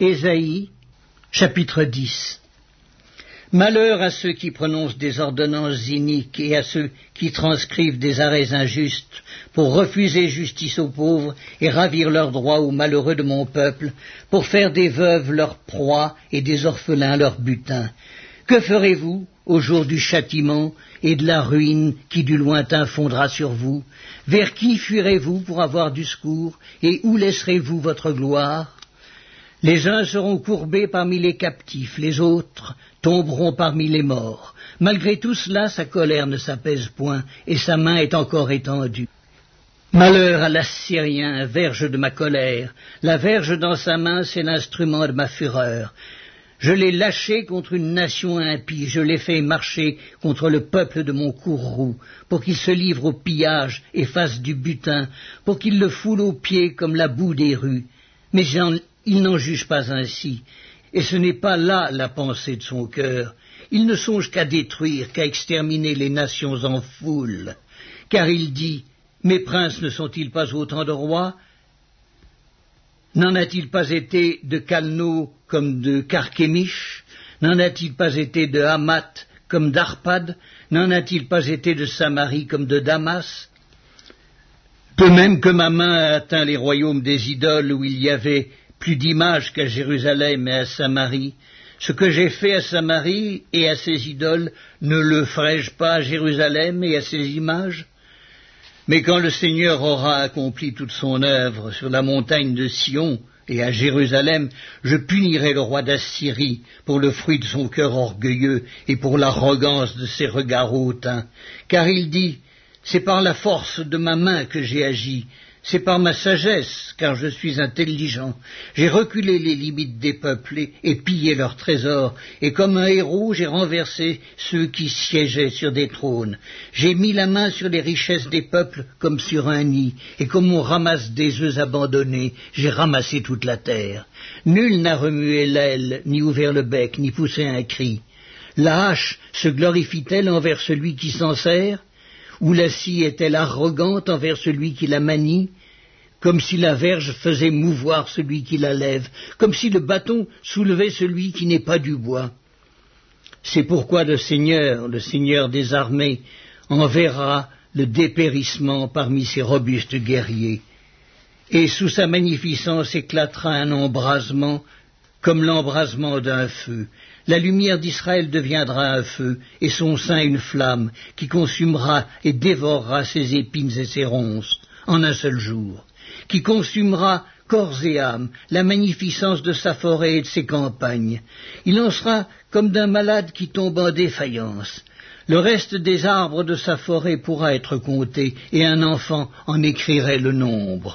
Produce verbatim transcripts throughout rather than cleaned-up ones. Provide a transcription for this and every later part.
Ésaïe, chapitre dix. Malheur à ceux qui prononcent des ordonnances iniques et à ceux qui transcrivent des arrêts injustes pour refuser justice aux pauvres et ravir leurs droits aux malheureux de mon peuple, pour faire des veuves leur proie et des orphelins leur butin. Que ferez-vous au jour du châtiment et de la ruine qui du lointain fondra sur vous? Vers qui fuirez-vous pour avoir du secours, et où laisserez-vous votre gloire? Les uns seront courbés parmi les captifs, les autres tomberont parmi les morts. Malgré tout cela, sa colère ne s'apaise point, et sa main est encore étendue. Malheur à l'Assyrien, verge de ma colère. La verge dans sa main, c'est l'instrument de ma fureur. Je l'ai lâché contre une nation impie, je l'ai fait marcher contre le peuple de mon courroux, pour qu'il se livre au pillage et fasse du butin, pour qu'il le foule aux pieds comme la boue des rues. Mais il n'en juge pas ainsi, et ce n'est pas là la pensée de son cœur. Il ne songe qu'à détruire, qu'à exterminer les nations en foule. Car il dit, mes princes ne sont-ils pas autant de rois? N'en a-t-il pas été de Calno comme de Carchemish? N'en a-t-il pas été de Hamath comme d'Arpad? N'en a-t-il pas été de Samarie comme de Damas? De même que ma main a atteint les royaumes des idoles où il y avait plus d'images qu'à Jérusalem et à Samarie, ce que j'ai fait à Samarie et à ses idoles, ne le ferai-je pas à Jérusalem et à ses images? Mais quand le Seigneur aura accompli toute son œuvre sur la montagne de Sion et à Jérusalem, je punirai le roi d'Assyrie pour le fruit de son cœur orgueilleux et pour l'arrogance de ses regards hautains. Car il dit, c'est par la force de ma main que j'ai agi, c'est par ma sagesse, car je suis intelligent. J'ai reculé les limites des peuples et, et pillé leurs trésors, et comme un héros, j'ai renversé ceux qui siégeaient sur des trônes. J'ai mis la main sur les richesses des peuples comme sur un nid, et comme on ramasse des œufs abandonnés, j'ai ramassé toute la terre. Nul n'a remué l'aile, ni ouvert le bec, ni poussé un cri. La hache se glorifie-t-elle envers celui qui s'en sert? Ou la scie est-elle arrogante envers celui qui la manie? Comme si la verge faisait mouvoir celui qui la lève, comme si le bâton soulevait celui qui n'est pas du bois. C'est pourquoi le Seigneur, le Seigneur des armées, enverra le dépérissement parmi ses robustes guerriers, et sous sa magnificence éclatera un embrasement comme l'embrasement d'un feu. La lumière d'Israël deviendra un feu, et son sein une flamme, qui consumera et dévorera ses épines et ses ronces, en un seul jour, qui consumera corps et âme, la magnificence de sa forêt et de ses campagnes. Il en sera comme d'un malade qui tombe en défaillance. Le reste des arbres de sa forêt pourra être compté, et un enfant en écrirait le nombre.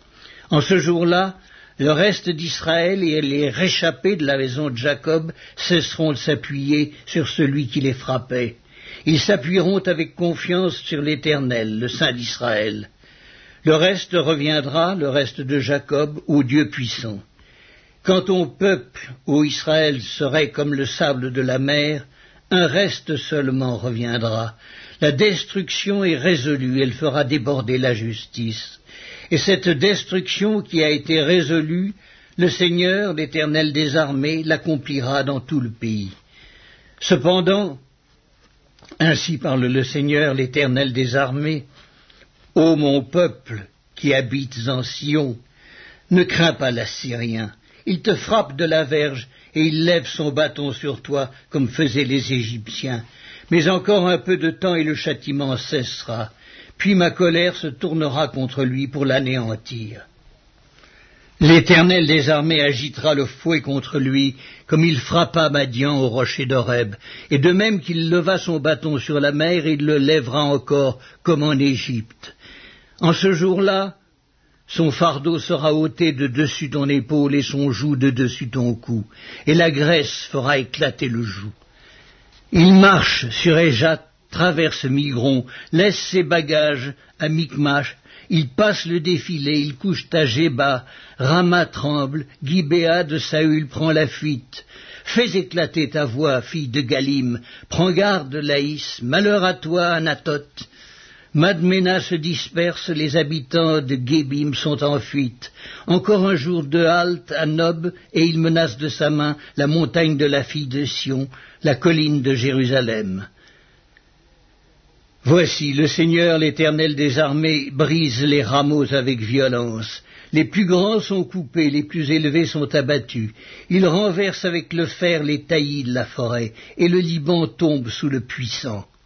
En ce jour-là, le reste d'Israël et les réchappés de la maison de Jacob cesseront de s'appuyer sur celui qui les frappait. Ils s'appuieront avec confiance sur l'Éternel, le Saint d'Israël. Le reste reviendra, le reste de Jacob, au Dieu puissant. Quand ton peuple, ô Israël, serait comme le sable de la mer, un reste seulement reviendra. La destruction est résolue, elle fera déborder la justice. Et cette destruction qui a été résolue, le Seigneur, l'Éternel des armées, l'accomplira dans tout le pays. Cependant, ainsi parle le Seigneur, l'Éternel des armées, ô mon peuple qui habites en Sion, ne crains pas l'Assyrien. Il te frappe de la verge et il lève son bâton sur toi comme faisaient les Égyptiens. Mais encore un peu de temps et le châtiment cessera. Puis ma colère se tournera contre lui pour l'anéantir. L'Éternel des armées agitera le fouet contre lui, comme il frappa Madian au rocher d'Horeb, et de même qu'il leva son bâton sur la mer, il le lèvera encore, comme en Égypte. En ce jour-là, son fardeau sera ôté de dessus ton épaule et son joug de dessus ton cou, et la graisse fera éclater le joug. Il marche sur Éjat, traverse Migron, laisse ses bagages à Micmash, il passe le défilé, il couche à Géba, Rama tremble, Gibéa de Saül prend la fuite. Fais éclater ta voix, fille de Galim, prends garde, Laïs, malheur à toi, Anatoth. Madmena se disperse, les habitants de Gébim sont en fuite. Encore un jour de halte à Nob, et il menace de sa main la montagne de la fille de Sion, la colline de Jérusalem. Voici, le Seigneur, l'Éternel des armées, brise les rameaux avec violence. Les plus grands sont coupés, les plus élevés sont abattus. Il renverse avec le fer les taillis de la forêt, et le Liban tombe sous le puissant.